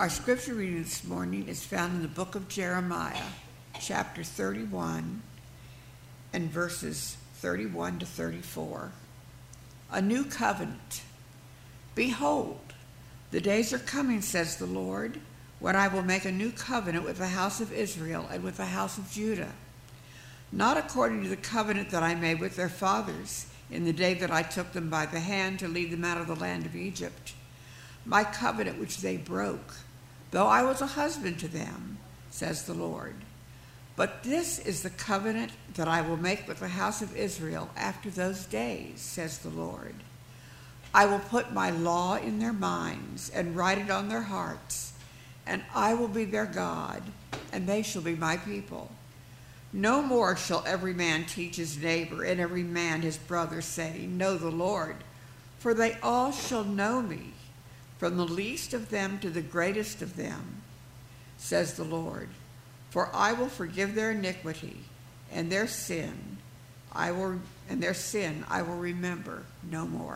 Our scripture reading this morning is found in the book of Jeremiah, chapter 31, and verses 31 to 34. A new covenant. Behold, the days are coming, says the Lord, when I will make a new covenant with the house of Israel and with the house of Judah, not according to the covenant that I made with their fathers in the day that I took them by the hand to lead them out of the land of Egypt, my covenant which they broke, though I was a husband to them, says the Lord. But this is the covenant that I will make with the house of Israel after those days, says the Lord. I will put my law in their minds and write it on their hearts, and I will be their God, and they shall be my people. No more shall every man teach his neighbor and every man his brother, saying, Know the Lord, for they all shall know me, from the least of them to the greatest of them, says the Lord. For I will forgive their iniquity, and their sin I will remember no more.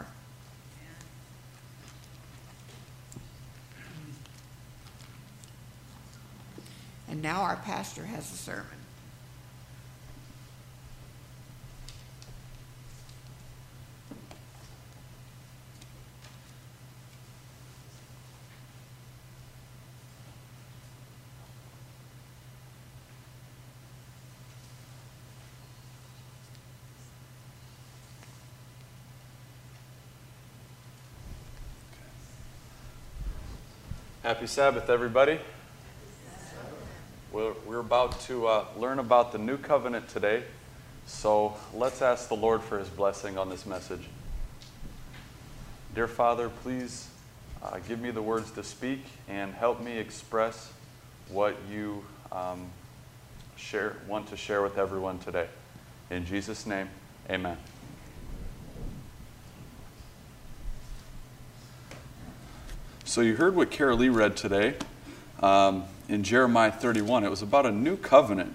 And now our pastor has a sermon. Happy Sabbath, everybody. We're about to learn about the new covenant today, so let's ask the Lord for his blessing on this message. Dear Father, please give me the words to speak and help me express what you want to share with everyone today. In Jesus' name, amen. So you heard what Carol Lee read today in Jeremiah 31. It was about a new covenant.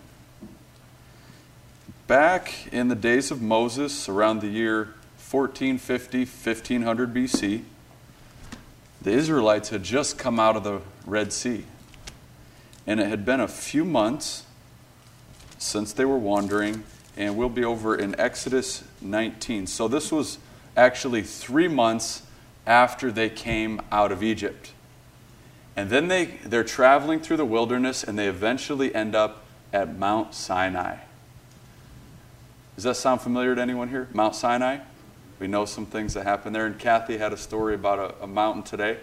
Back in the days of Moses, around the year 1450, 1500 BC, the Israelites had just come out of the Red Sea. And it had been a few months since they were wandering, and we'll be over in Exodus 19. So this was actually 3 months after they came out of Egypt. And then they're traveling through the wilderness, and they eventually end up at Mount Sinai. Does that sound familiar to anyone here? Mount Sinai? We know some things that happened there, and Kathy had a story about a mountain today.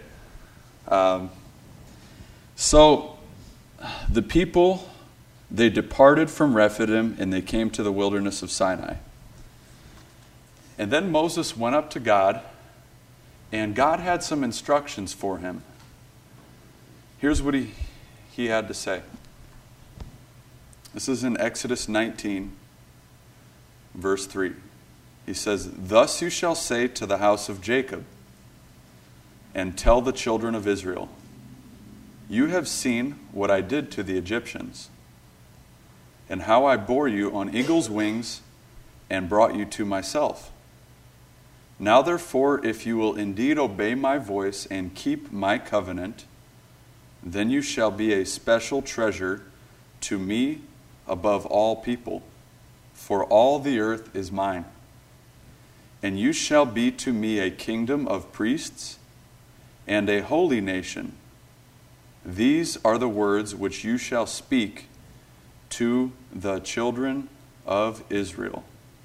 So the people, they departed from Rephidim, and they came to the wilderness of Sinai. And then Moses went up to God, and God had some instructions for him. Here's what he had to say. This is in Exodus 19, verse 3. He says, Thus you shall say to the house of Jacob, and tell the children of Israel, You have seen what I did to the Egyptians, and how I bore you on eagle's wings and brought you to myself. Now therefore, if you will indeed obey my voice and keep my covenant, then you shall be a special treasure to me above all people, for all the earth is mine. And you shall be to me a kingdom of priests and a holy nation. These are the words which you shall speak to the children of Israel.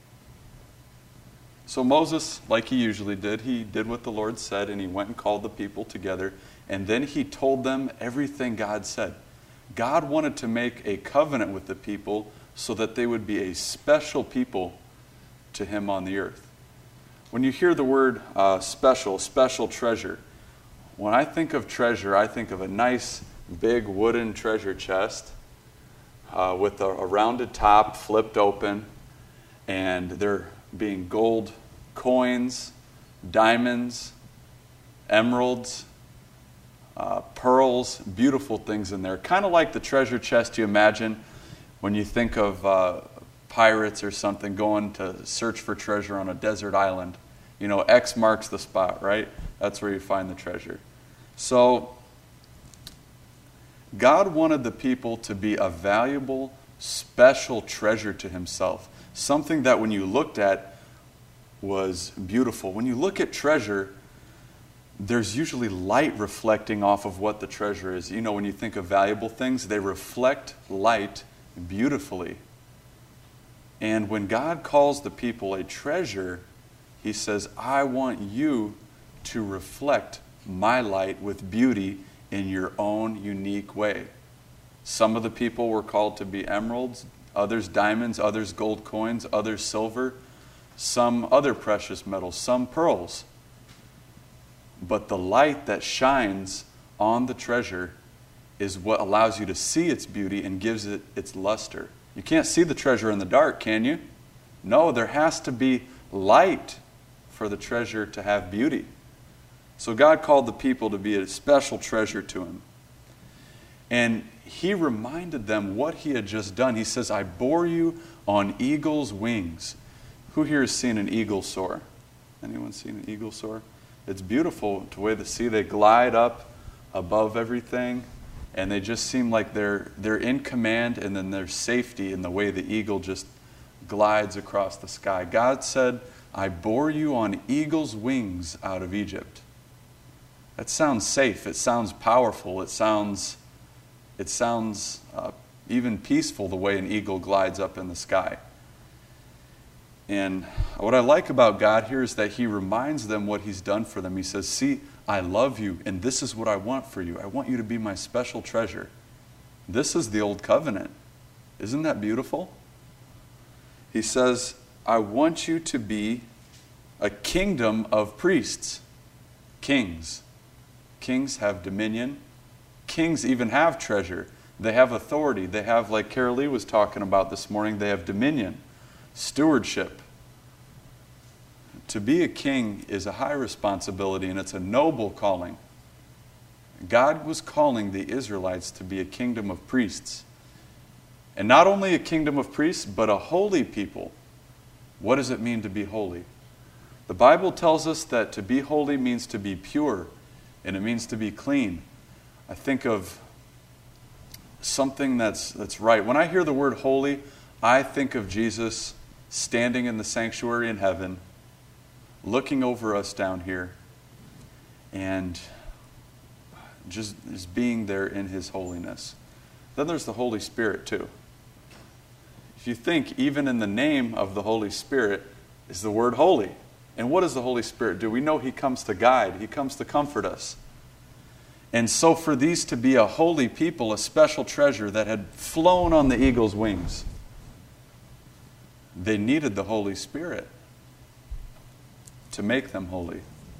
So Moses, like he usually did, he did what the Lord said, and he went and called the people together, and then he told them everything God said. God wanted to make a covenant with the people so that they would be a special people to him on the earth. When you hear the word special treasure, when I think of treasure, I think of a nice big wooden treasure chest with a rounded top flipped open, and there being gold coins, diamonds, emeralds, pearls, beautiful things in there. Kind of like the treasure chest you imagine when you think of pirates or something going to search for treasure on a desert island. You know, X marks the spot, right? That's where you find the treasure. So God wanted the people to be a valuable, special treasure to himself. Something that when you looked at was beautiful. When you look at treasure, there's usually light reflecting off of what the treasure is. You know, when you think of valuable things, they reflect light beautifully. And when God calls the people a treasure, he says, I want you to reflect my light with beauty in your own unique way. Some of the people were called to be emeralds, others diamonds, others gold coins, others silver, some other precious metals, some pearls. But the light that shines on the treasure is what allows you to see its beauty and gives it its luster. You can't see the treasure in the dark, can you? No, there has to be light for the treasure to have beauty. So God called the people to be a special treasure to him. And he reminded them what he had just done. He says, I bore you on eagle's wings. Who here has seen an eagle soar? Anyone seen an eagle soar? It's beautiful the way they glide up above everything, and they just seem like they're in command, and then there's safety in the way the eagle just glides across the sky. God said, I bore you on eagle's wings out of Egypt. That sounds safe. It sounds powerful. It sounds even peaceful the way an eagle glides up in the sky. And what I like about God here is that he reminds them what he's done for them. He says, see, I love you, and this is what I want for you. I want you to be my special treasure. This is the old covenant. Isn't that beautiful? He says, I want you to be a kingdom of priests. Kings. Kings have dominion. Kings even have treasure. They have authority. They have, like Carol Lee was talking about this morning, they have dominion, stewardship. To be a king is a high responsibility, and it's a noble calling. God was calling the Israelites to be a kingdom of priests. And not only a kingdom of priests, but a holy people. What does it mean to be holy? The Bible tells us that to be holy means to be pure, and it means to be clean. I think of something that's right. When I hear the word holy, I think of Jesus standing in the sanctuary in heaven, looking over us down here, and just being there in his holiness. Then there's the Holy Spirit too. If you think, even in the name of the Holy Spirit is the word holy. And what does the Holy Spirit do? We know he comes to guide. He comes to comfort us. And so for these to be a holy people, a special treasure that had flown on the eagle's wings, they needed the Holy Spirit to make them holy.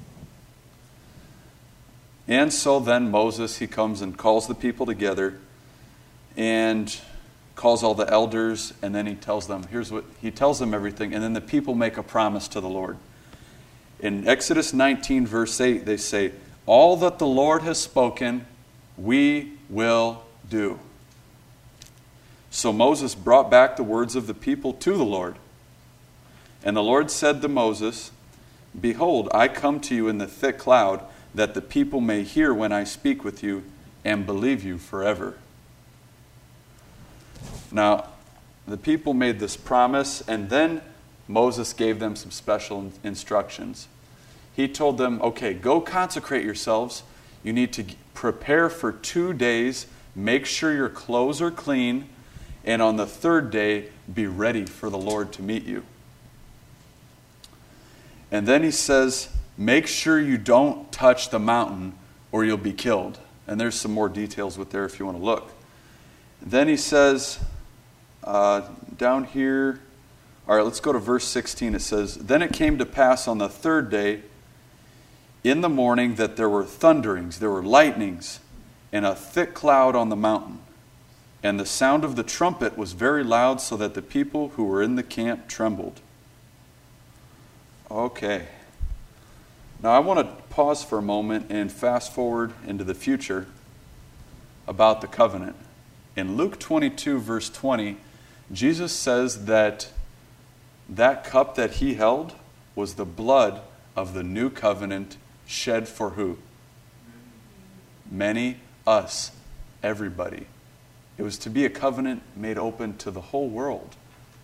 And so then Moses, he comes and calls the people together and calls all the elders, and then he tells them, he tells them everything, and then the people make a promise to the Lord. In Exodus 19, verse 8, they say, all that the Lord has spoken, we will do. So Moses brought back the words of the people to the Lord. And the Lord said to Moses, behold, I come to you in the thick cloud, that the people may hear when I speak with you and believe you forever. Now, the people made this promise, and then Moses gave them some special instructions. He told them, okay, go consecrate yourselves. You need to prepare for 2 days. Make sure your clothes are clean. And on the third day, be ready for the Lord to meet you. And then he says, make sure you don't touch the mountain or you'll be killed. And there's some more details with there if you want to look. Then he says, down here, all right, let's go to verse 16. It says, then it came to pass on the third day in the morning that there were thunderings, there were lightnings, and a thick cloud on the mountain. And the sound of the trumpet was very loud, so that the people who were in the camp trembled. Okay. Now I want to pause for a moment and fast forward into the future about the covenant. In Luke 22, verse 20, Jesus says that cup that he held was the blood of the new covenant shed for who? Many, us. everybody. It was to be a covenant made open to the whole world.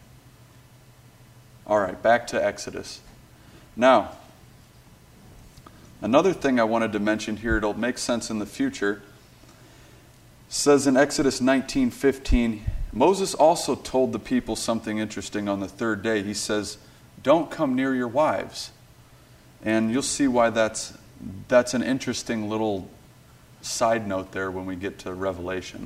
All right, back to Exodus. Now, another thing I wanted to mention here, it'll make sense in the future, says in Exodus 19:15, Moses also told the people something interesting on the third day. He says, don't come near your wives. And you'll see why that's an interesting little side note there when we get to Revelation.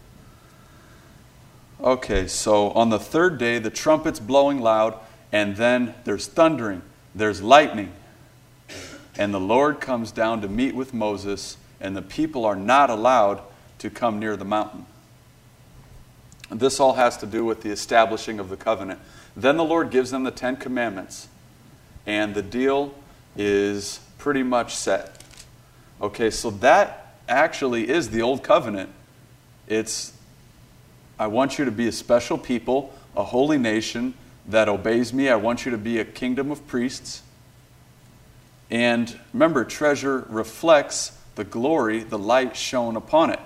Okay, so on the third day, the trumpet's blowing loud, and then there's thundering, there's lightning. And the Lord comes down to meet with Moses, and the people are not allowed to come near the mountain. This all has to do with the establishing of the covenant. Then the Lord gives them the 10 Commandments, and the deal is pretty much set. Okay, so that actually is the old covenant. It's, I want you to be a special people, a holy nation that obeys me. I want you to be a kingdom of priests. And remember, treasure reflects the glory, the light shone upon it.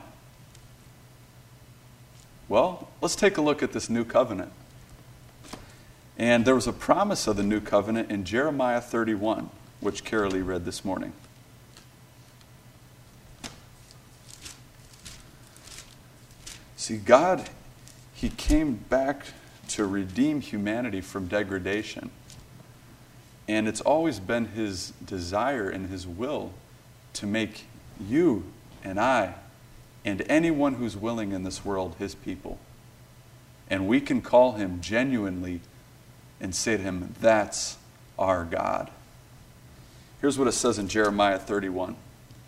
Well, let's take a look at this new covenant. And there was a promise of the new covenant in Jeremiah 31, which Carolee read this morning. See, God, He came back to redeem humanity from degradation. And it's always been His desire and His will to make you and I and anyone who's willing in this world His people. And we can call Him genuinely and say to Him, that's our God. Here's what it says in Jeremiah 31.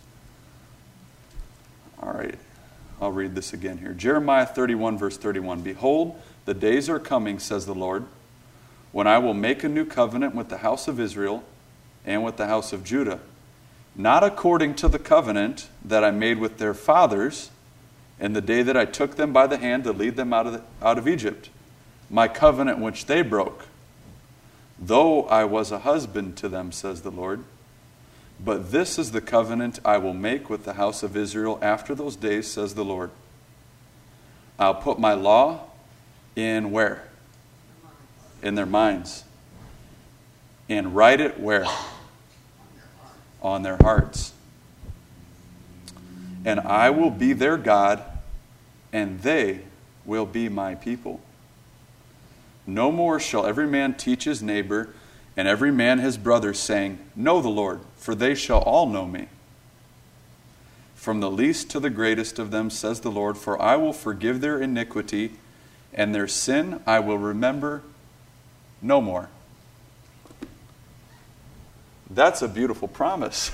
All right, I'll read this again here. Jeremiah 31, verse 31. Behold, the days are coming, says the Lord, when I will make a new covenant with the house of Israel and with the house of Judah, not according to the covenant that I made with their fathers in the day that I took them by the hand to lead them out of Egypt, my covenant which they broke, though I was a husband to them, says the Lord. But this is the covenant I will make with the house of Israel after those days, says the Lord. I'll put my law in where? In their minds. And write it where? On their hearts. And I will be their God, and they will be my people. No more shall every man teach his neighbor, and every man his brother, saying, know the Lord, for they shall all know me. From the least to the greatest of them, says the Lord, for I will forgive their iniquity, and their sin I will remember no more. That's a beautiful promise.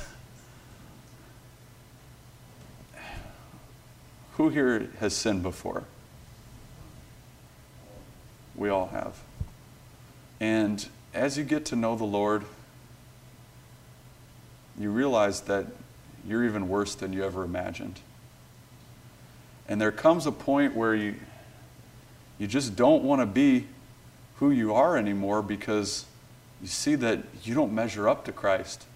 Who here has sinned before? We all have. And as you get to know the Lord, you realize that you're even worse than you ever imagined. And there comes a point where you just don't want to be who you are anymore because you see that you don't measure up to Christ.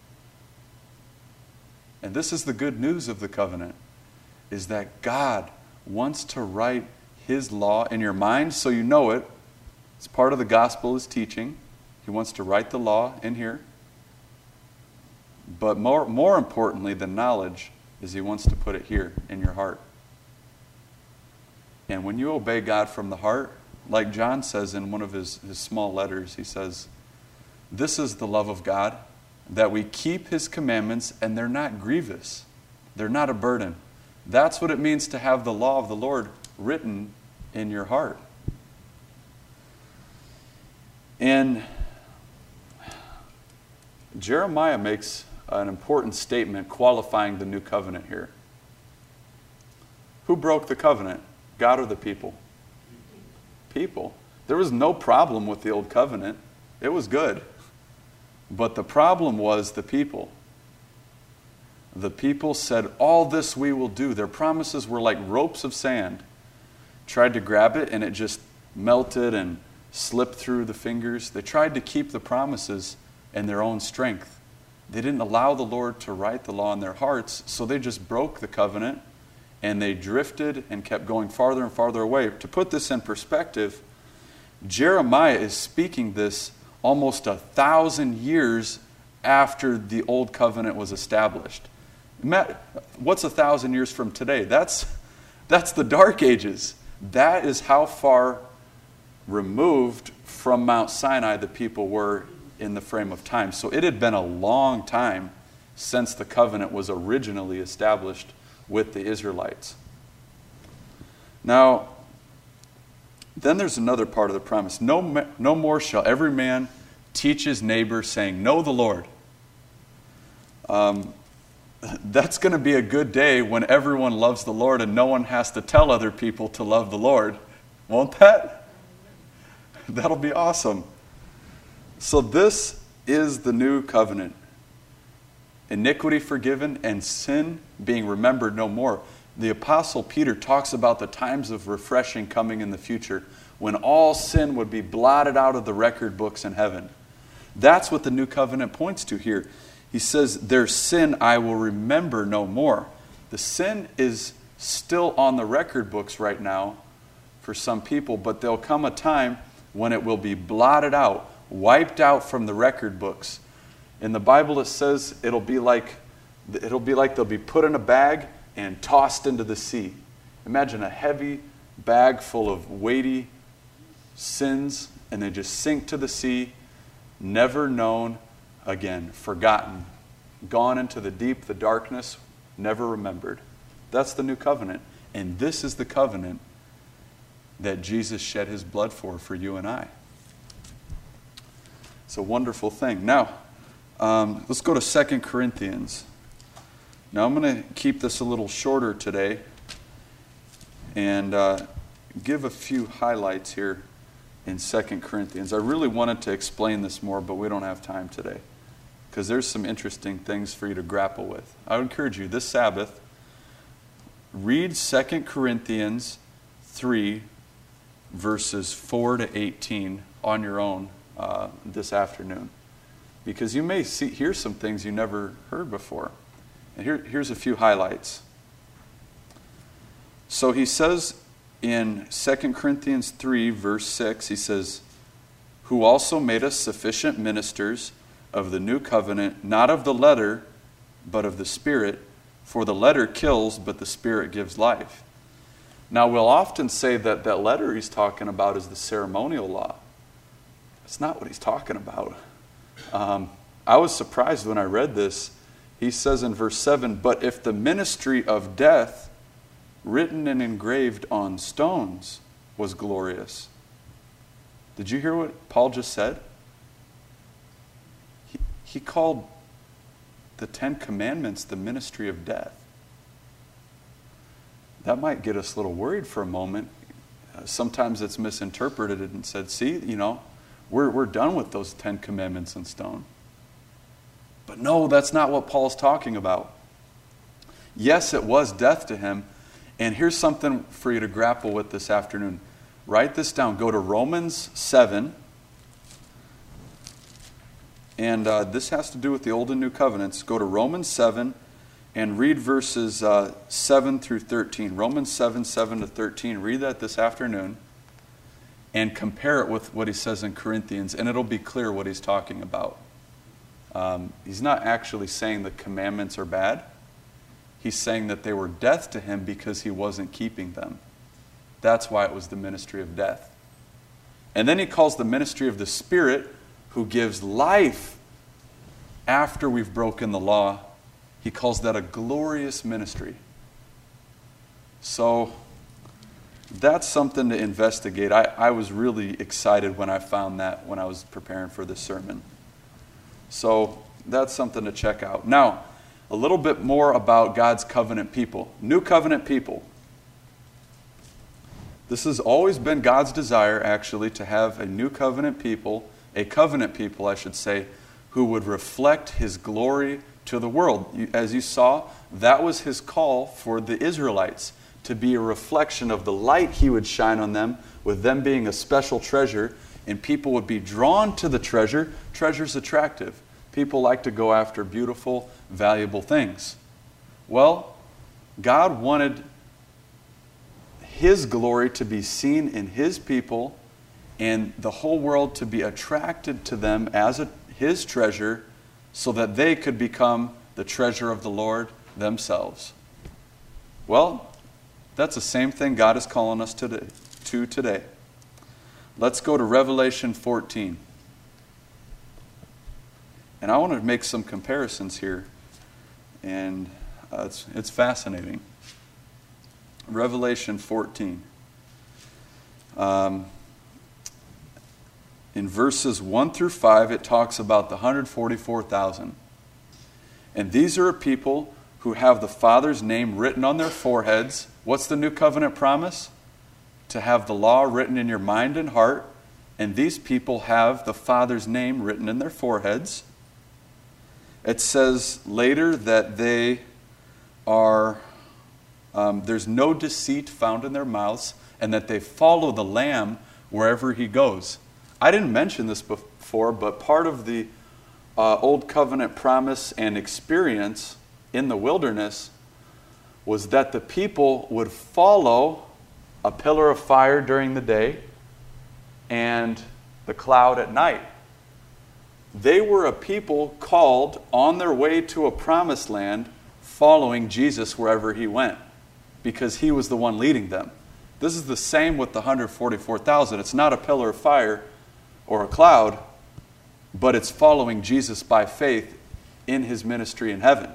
And this is the good news of the covenant, is that God wants to write His law in your mind so you know it. It's part of the gospel is teaching. He wants to write the law in here. But more importantly than knowledge is He wants to put it here in your heart. And when you obey God from the heart, like John says in one of his small letters, he says, this is the love of God, that we keep His commandments, and they're not grievous. They're not a burden. That's what it means to have the law of the Lord written in your heart. And Jeremiah makes an important statement qualifying the new covenant here. Who broke the covenant? God or the people? People. There was no problem with the old covenant. It was good. But the problem was the people. The people said, all this we will do. Their promises were like ropes of sand. Tried to grab it and it just melted and slipped through the fingers. They tried to keep the promises in their own strength. They didn't allow the Lord to write the law in their hearts, so they just broke the covenant and they drifted and kept going farther and farther away. To put this in perspective, Jeremiah is speaking this almost 1,000 years after the old covenant was established. What's 1,000 years from today? That's the Dark Ages. That is how far removed from Mount Sinai the people were in the frame of time. So it had been a long time since the covenant was originally established with the Israelites. Now, then there's another part of the promise. No more shall every man teach his neighbor, saying, know the Lord. That's going to be a good day when everyone loves the Lord and no one has to tell other people to love the Lord. Won't that? That'll be awesome. So this is the new covenant. Iniquity forgiven and sin being remembered no more. The Apostle Peter talks about the times of refreshing coming in the future when all sin would be blotted out of the record books in heaven. That's what the new covenant points to here. He says, their sin I will remember no more. The sin is still on the record books right now for some people, but there'll come a time when it will be blotted out, wiped out from the record books. In the Bible it says it'll be like they'll be put in a bag and tossed into the sea. Imagine a heavy bag full of weighty sins, and they just sink to the sea, never known again, forgotten, gone into the deep, the darkness, never remembered. That's the new covenant. And this is the covenant that Jesus shed his blood for you and I. It's a wonderful thing. Now, let's go to 2 Corinthians. Now, I'm going to keep this a little shorter today and give a few highlights here in 2 Corinthians. I really wanted to explain this more, but we don't have time today because there's some interesting things for you to grapple with. I would encourage you this Sabbath, read 2 Corinthians 3, verses 4 to 18 on your own this afternoon, because you may hear some things you never heard before. And here's a few highlights. So he says in 2 Corinthians 3, verse 6, he says, who also made us sufficient ministers of the new covenant, not of the letter, but of the Spirit. For the letter kills, but the Spirit gives life. Now, we'll often say that that letter he's talking about is the ceremonial law. That's not what he's talking about. I was surprised when I read this. He says in verse 7, but if the ministry of death, written and engraved on stones, was glorious. Did you hear what Paul just said? He called the 10 Commandments the ministry of death. That might get us a little worried for a moment. Sometimes it's misinterpreted and said, see, we're done with those 10 Commandments in stone. But no, that's not what Paul's talking about. Yes, it was death to him. And here's something for you to grapple with this afternoon. Write this down. Go to Romans 7. And this has to do with the Old and New Covenants. Go to Romans 7 and read verses 7 through 13. Romans 7, 7 to 13. Read that this afternoon and compare it with what he says in Corinthians, and it'll be clear what he's talking about. He's not actually saying the commandments are bad. He's saying that they were death to him because he wasn't keeping them. That's why it was the ministry of death. And then he calls the ministry of the Spirit, who gives life after we've broken the law. He calls that a glorious ministry. So that's something to investigate. I was really excited when I found that when I was preparing for this sermon. So that's something to check out. Now, a little bit more about God's covenant people. New covenant people. This has always been God's desire, actually, to have a new covenant people, a covenant people, I should say, who would reflect his glory to the world. As you saw, that was his call for the Israelites, to be a reflection of the light he would shine on them, with them being a special treasure, and people would be drawn to the treasure. Treasure's attractive. People like to go after beautiful, valuable things. Well, God wanted His glory to be seen in His people and the whole world to be attracted to them as His treasure so that they could become the treasure of the Lord themselves. Well, that's the same thing God is calling us to today. Let's go to Revelation 14. And I want to make some comparisons here. And it's fascinating. Revelation 14. In verses 1 through 5, it talks about the 144,000. And these are a people who have the Father's name written on their foreheads. What's the new covenant promise? To have the law written in your mind and heart. And these people have the Father's name written in their foreheads. It says later that they are, there's no deceit found in their mouths, and that they follow the Lamb wherever He goes. I didn't mention this before, but part of the Old Covenant promise and experience in the wilderness was that the people would follow a pillar of fire during the day and the cloud at night. They were a people called on their way to a promised land, following Jesus wherever He went, because He was the one leading them. This is the same with the 144,000. It's not a pillar of fire or a cloud, but it's following Jesus by faith in His ministry in heaven.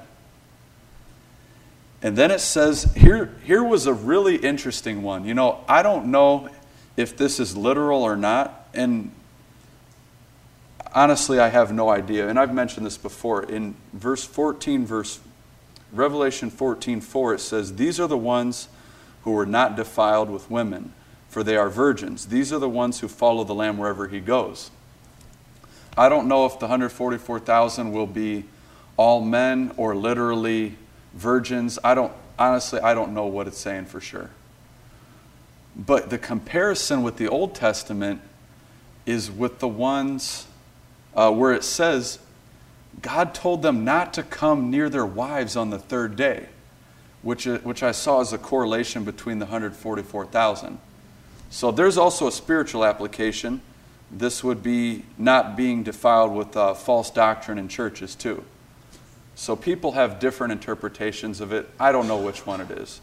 And then it says, here was a really interesting one. You know, I don't know if this is literal or not, and honestly, I have no idea. And I've mentioned this before. In Revelation 14:4, it says, "These are the ones who were not defiled with women, for they are virgins. These are the ones who follow the Lamb wherever He goes." I don't know if the 144,000 will be all men or literally virgins. I don't know what it's saying for sure. But the comparison with the Old Testament is with the ones where it says God told them not to come near their wives on the third day, which I saw as a correlation between the 144,000. So there's also a spiritual application. This would be not being defiled with false doctrine in churches too. So people have different interpretations of it. I don't know which one it is.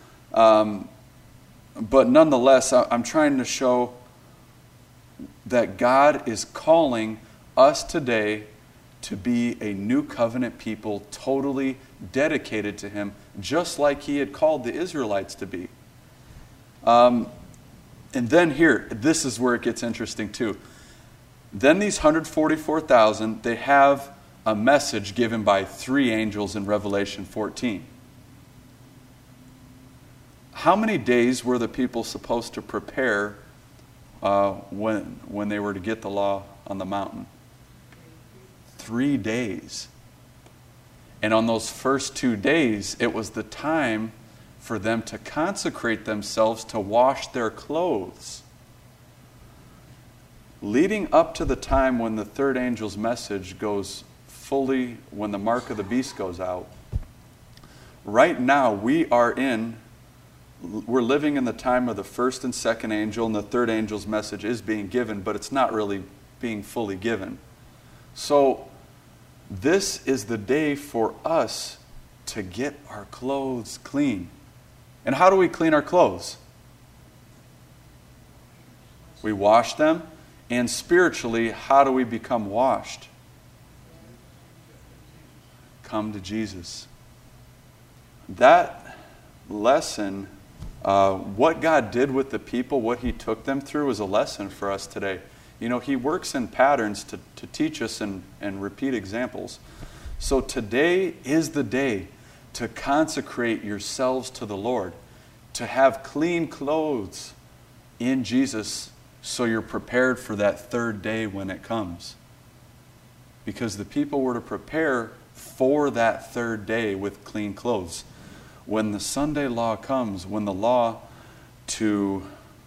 But nonetheless, I'm trying to show that God is calling us today to be a new covenant people, totally dedicated to Him, just like He had called the Israelites to be. And then here, this is where it gets interesting too. Then these 144,000, they have a message given by 3 angels in Revelation 14. How many days were the people supposed to prepare when they were to get the law on the mountain? 3 days. And on those first 2 days, it was the time for them to consecrate themselves to wash their clothes. Leading up to the time when the third angel's message goes fully, when the mark of the beast goes out, right now we're living in the time of the first and second angel, and the third angel's message is being given, but it's not really being fully given. So this is the day for us to get our clothes clean. And how do we clean our clothes? We wash them. And spiritually, how do we become washed? Come to Jesus. That lesson, what God did with the people, what He took them through, is a lesson for us today. You know, He works in patterns to teach us and repeat examples. So today is the day to consecrate yourselves to the Lord, to have clean clothes in Jesus, so you're prepared for that third day when it comes. Because the people were to prepare for that third day with clean clothes. When the Sunday law comes, when the law to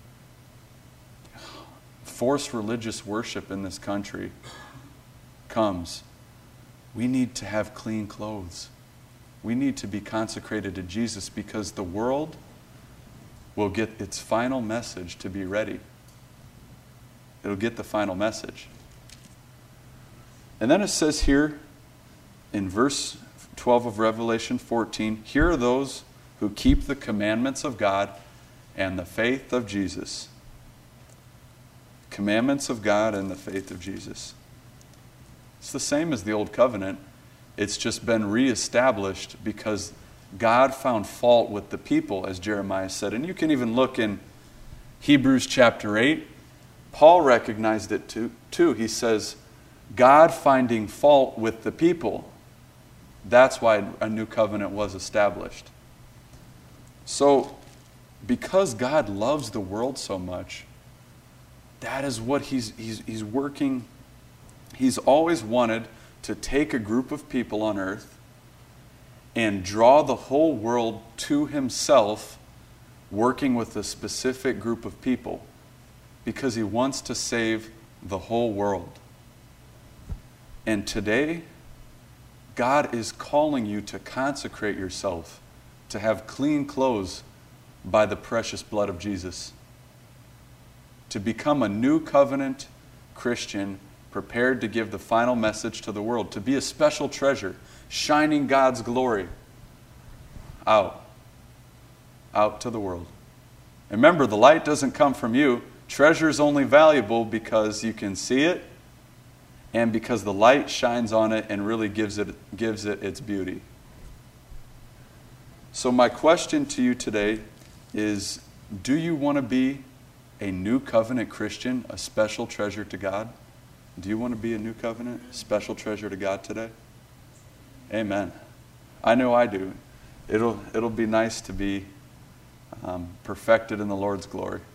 force religious worship in this country comes, we need to have clean clothes. We need to be consecrated to Jesus, because the world will get its final message to be ready. It'll get the final message. And then it says here in verse 12 of Revelation 14, here are those who keep the commandments of God and the faith of Jesus. Commandments of God and the faith of Jesus. It's the same as the Old Covenant. It's just been reestablished because God found fault with the people, as Jeremiah said. And you can even look in Hebrews chapter 8. Paul recognized it too. He says, God finding fault with the people. That's why a new covenant was established. So, because God loves the world so much, that is what he's working. He's always wanted to take a group of people on earth and draw the whole world to himself, working with a specific group of people, because he wants to save the whole world. And today, God is calling you to consecrate yourself, to have clean clothes by the precious blood of Jesus, to become a new covenant Christian, prepared to give the final message to the world, to be a special treasure, shining God's glory out to the world. And remember, the light doesn't come from you. Treasure is only valuable because you can see it and because the light shines on it and really gives it its beauty. So my question to you today is, do you want to be a new covenant Christian, a special treasure to God? Do you want to be a new covenant, special treasure to God today? Amen. I know I do. It'll be nice to be perfected in the Lord's glory.